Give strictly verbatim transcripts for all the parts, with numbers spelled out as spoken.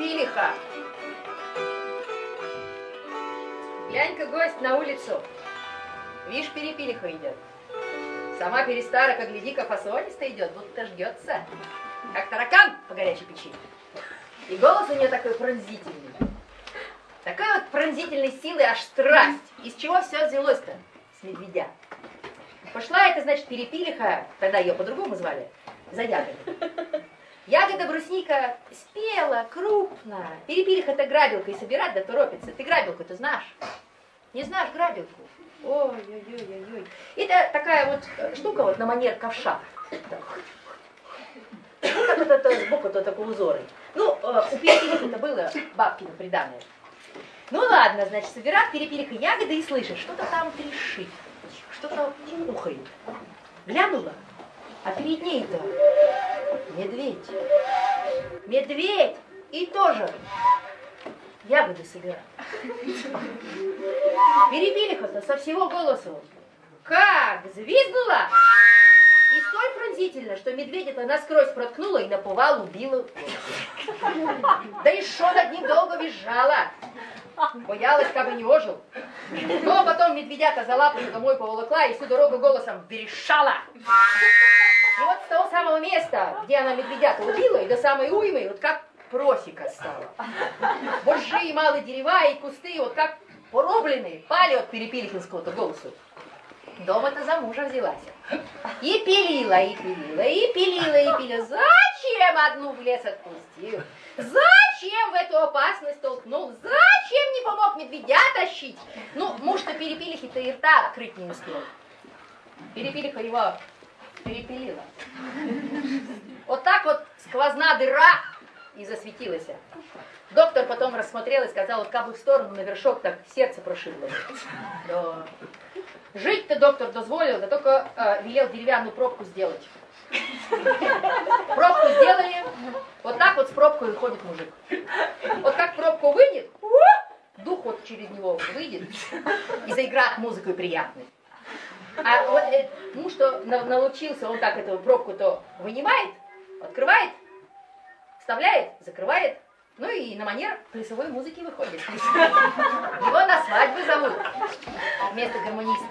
перепилиха. Глянь-ка, гость, на улицу. Видишь, перепилиха идет. Сама перестара, гляди-ка, фасонисто идет, будто ждется. Как таракан по горячей печи. И голос у нее такой пронзительный. Такой вот пронзительной силы, аж страсть. Из чего все взялось-то? С медведя. Пошла это, значит, перепилиха, тогда ее по-другому звали, за ягодой. Ягода брусника спела, крупно. Перепилиха-то грабилкой собирать, да торопится. Ты грабилку-то знаешь? Не знаешь грабилку? Ой-ой-ой-ой. Это такая вот штука вот на манер ковша. Ну, как вот это сбоку-то такой узоры. Ну, у перепилихи-то было бабкино приданое. Ну ладно, значит, собирает перепилиха ягоды и слышит, что-то там трещит, что-то ухает. Глянула, а перед ней-то медведь. Медведь! И тоже ягоды собирает. Перепилиха-то со всего голосу как звизгнула, и столь пронзительно, что медведя-то насквозь проткнула и на повал убила. Да и шо над ним долго визжала. Боялась, как бы не ожил. Но потом медведя-то за лапу домой поволокла и всю дорогу голосом верещала. И вот с того самого места, где она медведя-то убила, и до самой уймы, вот как просека стала. Большие малые дерева и кусты, вот как порубленные, пали от перепилихинского-то голосу. Дома-то за мужа взялась. И пилила, и пилила, и пилила, и пилила. Зачем одну в лес отпустил? Зачем в эту опасность толкнул? Зачем не помог медведя тащить? Ну, муж-то перепилихи-то и рта открыть не успел. Перепилиха его перепилила. Вот так вот сквозна дыра и засветилась. Доктор потом рассмотрел и сказал, вот как бы в сторону на вершок, так сердце прошибло. Да. Жить-то доктор дозволил, да только э, велел деревянную пробку сделать. Пробку сделали, вот так вот с пробкой выходит мужик. Вот как пробку выйдет, дух вот через него выйдет и заиграет музыкой приятной. А вот э, муж, что на, научился, он так эту пробку-то вынимает, открывает, вставляет, закрывает. Ну и на манер плясовой музыки выходит. Его на свадьбу зовут вместо гармониста.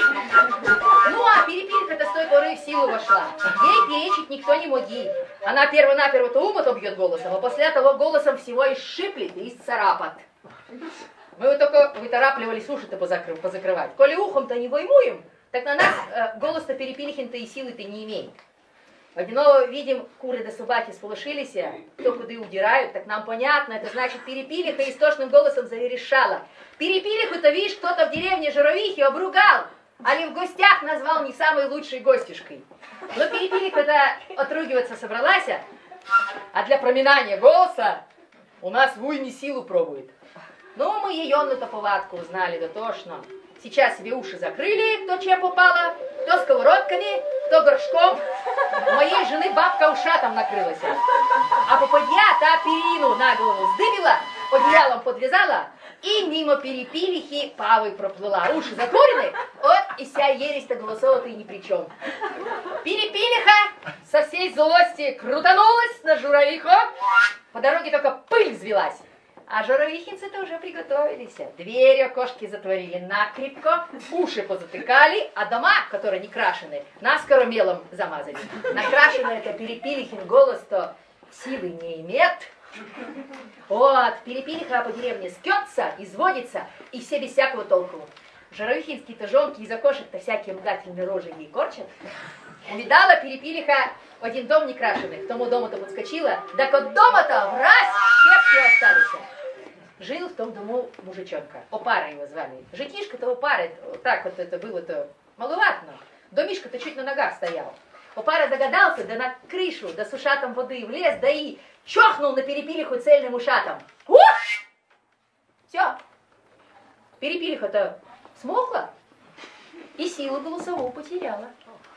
Ну а перепилиха-то с той поры в силу вошла. Ей перечить никто не мог ей. Она перво-наперво-то ум отобьет голосом, а после того голосом всего и сшиплет, и исцарапат. Мы вот только выторапливались уши-то позакры- позакрывать. Коли ухом-то не воймуем, так на нас э, голос-то перепилихин-то и силы-то не имеет. Одиного видим, куры да собаки сполошились, кто куда удирают, так нам понятно, это значит перепилиха истошным голосом заверещала. Перепилиху-то, видишь, кто-то в деревне Журавихи обругал, а ли в гостях назвал не самой лучшей гостюшкой. Но перепилиха-то отругиваться собралась, а для проминания голоса у нас в уйме силу пробует. Ну, мы ее на-то повадку узнали, да тошно. Сейчас себе уши закрыли, кто чья попала, кто сковородками, кто горшком. У моей жены бабка ушатом накрылась. А попадья та перину на голову сдыбила, одеялом подвязала и мимо перепилихи павой проплыла. Уши закурены, вот и вся ересь-то голосова-то и ни при чем. Перепилиха со всей злости крутанулась на Журавиху, по дороге только пыль взвелась. А журавихинцы-то уже приготовились. Двери, окошки затворили накрепко, уши позатыкали, а дома, которые не крашены, наскоро мелом замазали. Накрашенный это перепилихин голос-то силы не имеет. Вот, перепилиха по деревне скется, изводится, и все без всякого толку. Журавихинские-то жонки из окошек-то всякие мгательные рожи ей корчат. Увидала перепилиха один дом некрашенный, к тому дому-то подскочила, так от дома-то в раз щепки остались. Жил в том дому мужичонка, Опара его звали. Житишка-то Опары, так вот это было-то маловатно. Домишка-то чуть на ногах стоял. Опара догадался, да на крышу, да с ушатом воды влез, да и чохнул на перепилиху цельным ушатом. Ух! Все. Перепилиха-то смолкла и силу голосовую потеряла.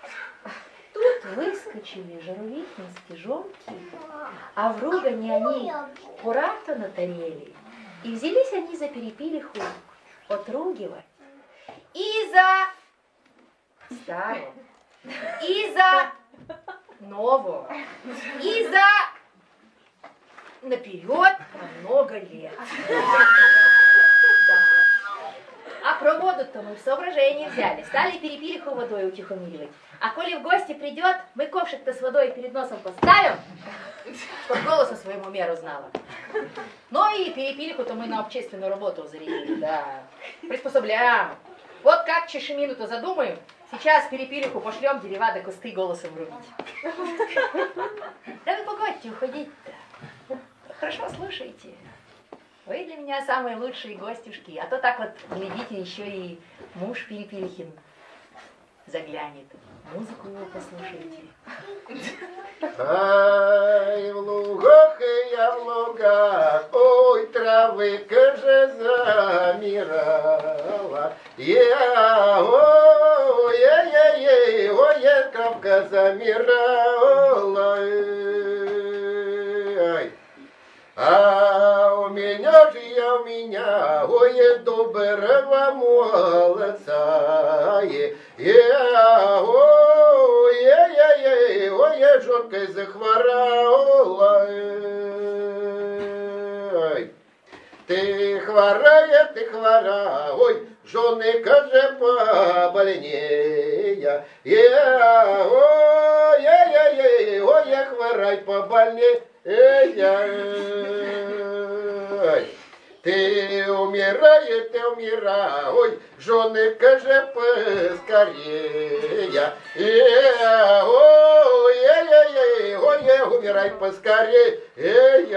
Тут выскочили журавихинские жонки, а в ругане они кура-то натарели. И взялись они за перепилиху отругивать. И за старую, и за новую, и за наперед на много лет. Да. А про воду-то мы в соображение взяли. Стали перепилиху водой утихомиривать. А коли в гости придет, мы ковшик-то с водой перед носом поставим, чтоб голоса своему меру знала. Ну и перепилиху-то мы на общественную работу зарядили, да. Приспособляем. Вот как чешемину-то задумаем, сейчас перепилиху пошлем дерева до кусты голосом рубить. Да вы погодьте уходить-то. Хорошо слушайте. Вы для меня самые лучшие гостюшки. А то так вот, глядите, еще и муж Перепилихин заглянет. Музыку его послушайте. Ай, в лугах и я в лугах, ой, травы-ка же замирала. Я, ой, ой, ой, ой, я травка замирала. Ай. А у меня же я, у меня, ой, доброго молодца, я, ой, ой, ой, ой, я жонкой захворала, ой. Ты хворая, ты хвора, ой, жонка же побольнее, я, ой, ой, ой, ой, я хворай побольнее. Эй, эй, ты умирай, ты умирай, ой, жонка же поскорее. Эй, ой, эй, эй, ой, умирай поскорее. Эй,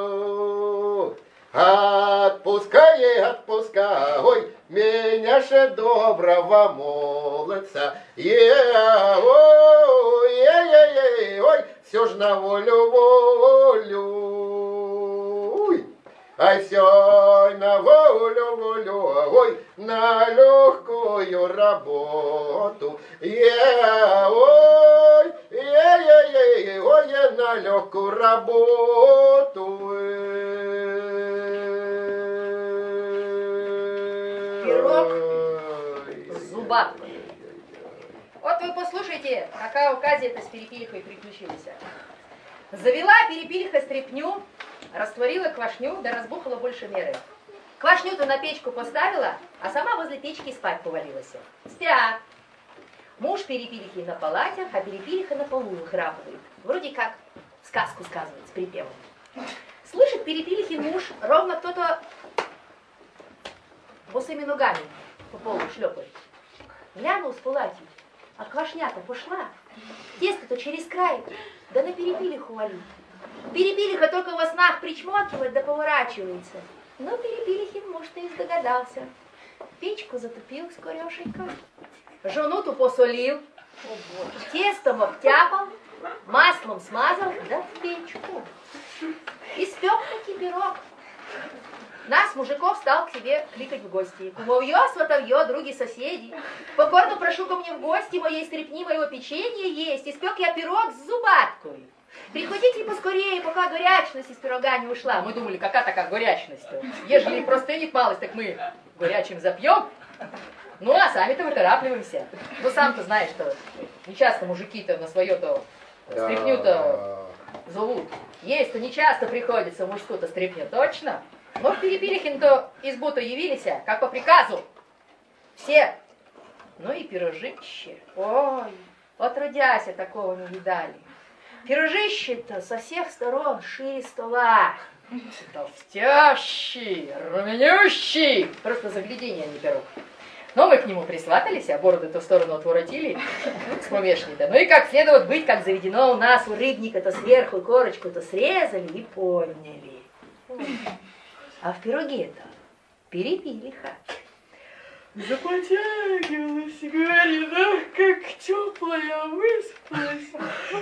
отпускай, отпускай, ой, меня же доброго молодца. Эй, ой, эй, эй, ой, все ж на волю волю, ай, все на волю волю, ой, на легкую работу, я, ой, эй, эй, эй, ой, я на легкую работу. Пирог с зубаткой. Вот вы послушайте, какая оказия-то с Перепилихой приключилась. Завела Перепилиха стряпню, растворила квашню, да разбухала больше меры. Квашню-то на печку поставила, а сама возле печки спать повалилась. Спят. Муж Перепилихи на палатях, а Перепилиха на полу выхрапывает. Вроде как сказку сказывает с припевом. Слышит Перепилихин муж, ровно кто-то босыми ногами по полу шлепает. Глянул с палати. А квашня-то пошла, тесто-то через край, да на Перепилиху валит. Перепилиха только во снах причмокивает да поворачивается. Но Перепилихин муж-то и догадался. Печку затопил скорешенько, жену-ту посолил, тестом обтяпал, маслом смазал, да в печку. И спек таки пирог. Нас, мужиков, стал к себе кликать в гости. Кумовье, сватовье, други, соседи. Покорно прошу ко мне в гости, моей стряпни, моего печенья есть. Испек я пирог с зубаткой. Приходите поскорее, пока горячность из пирога не ушла. Мы думали, какая такая горячность-то? Ежели простынет малость, так мы горячим запьем. Ну, а сами-то выторапливаемся. Ну, сам-то знаешь, что нечасто мужики-то на свое-то стряпню-то зовут. Есть-то нечасто приходится мужскую-то стряпню, точно? Но в Перепилихин-то избу-то явились, как по приказу. Все. Ну и пирожище. Ой, отродяся такого не видали. Пирожище-то со всех сторон шире стола. Толстящий, руменющий. Просто загляденье, а не пирог. Но мы к нему присватались, а бороды-то в сторону отворотили. С помешней-то. Ну и как следует быть, как заведено у нас, у рыбника-то сверху корочку-то срезали и подняли. А в пироге-то Перепилиха. Запотягивалась и говорит, ах, как теплая выспалась.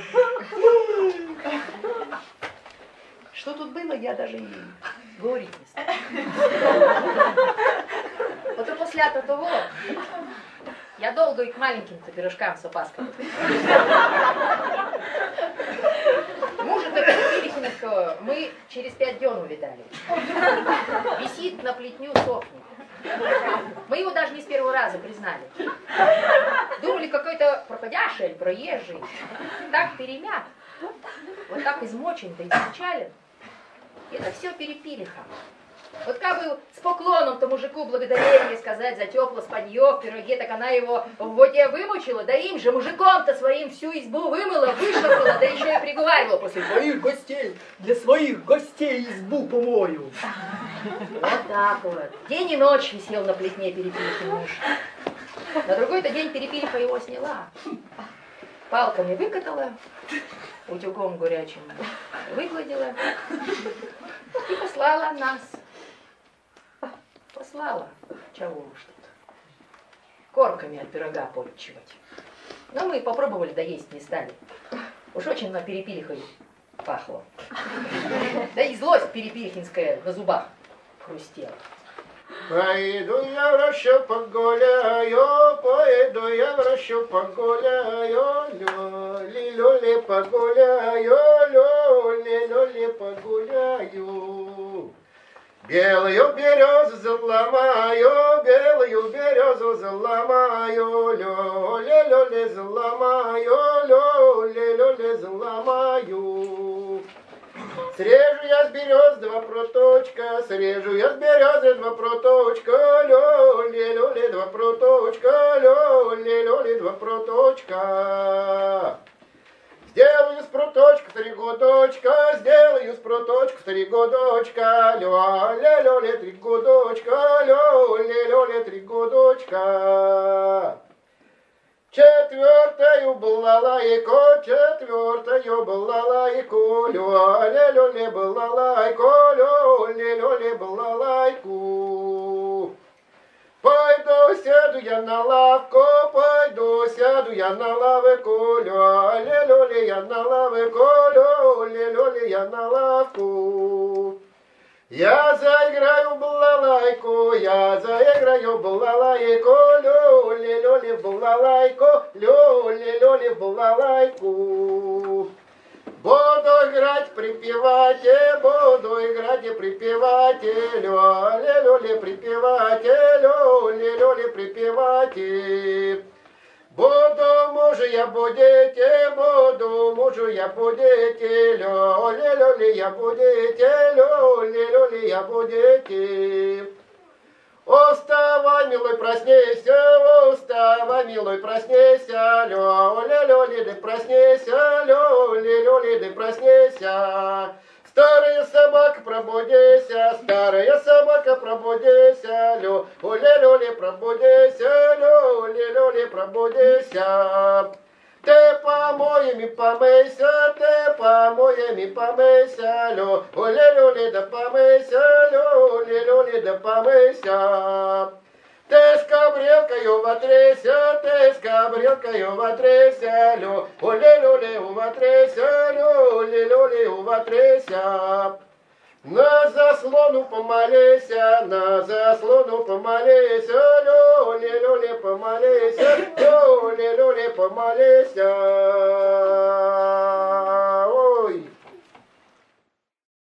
Что тут было, я даже и говорить не стала. Вот и после того я долго и к маленьким-то пирожкам с опаской. Мужа-то Перепилихиных мы через пять дён увидали. Висит на плетню, сохнет. Мы его даже не с первого раза признали. Думали, какой-то проходящий, проезжий. Так перемят. Вот так измочен-то, измочален. Это все перепилиха. Вот как бы с поклоном-то мужику благодарение сказать за тепло спанье в пироге, так она его в воде вымучила, да им же, мужиком-то своим всю избу вымыла, вышвырнула, да еще и приговаривала после своих гостей, для своих гостей избу помою. Вот так вот. День и ночь висел на плетне перепилихи муж. На другой-то день перепилиха его сняла. Палками выкатала, утюгом горячим выгладила и послала нас. Послала, чего уж тут, корками от пирога почивать. Но мы попробовали, да есть не стали. Уж очень на перепилихой пахло. Да и злость перепилихинская на зубах хрустела. Пойду я в рощу погуляю, пойду я в рощу погуляю, люли-люли погуляю, люли-люли погуляю. Белую березу заломаю, белую березу заломаю, люли-люли заломаю, люли-люли заломаю. Срежу я с берез два проточка, срежу я с березы два проточка, люли-люли два проточка, люли-люли два проточка. Сделаю с проточка три годочка, сделаю с проточка три годочка, люли-люли три годочка, люли-люли три годочка. Четвертою балалайко, четвертою балалайку, люли-люли балалайку, люли-люли балалайку. Пойду сяду я на лавку, пойду сяду я на лавку, люли-люли я на лавку, люли-люли я на лавку. Я заиграю балалайку, я заиграю балалайку, люли-люли балалайку, люли-люли балалайку. Буду играть, припевать, буду играть и припевать, люли-люли припевать, люли-люли припевать. Буду мужу я будете, буду мужу я будете, люли-люли я будете, люли-люли я будете. Уставай, милый, проснися, уставай, милый, проснися, люли-люли, да проснися, люли-люли, да проснися. Старая собака, пробудися, старая собака, пробудися, люли-люли, пробудися, люли-люли, пробудися. Ты помоями помыйся, ты помоями помыйся, люли-люли, да помыйся, люли-люли, да помыйся. Ты с кабрелкою вотрейся, ты с кабрелкою вотрейся, люли-люли, вотрейся, люли-люли, вотрейся. На заслону помолися, на заслону помолися, люли-люли помолися,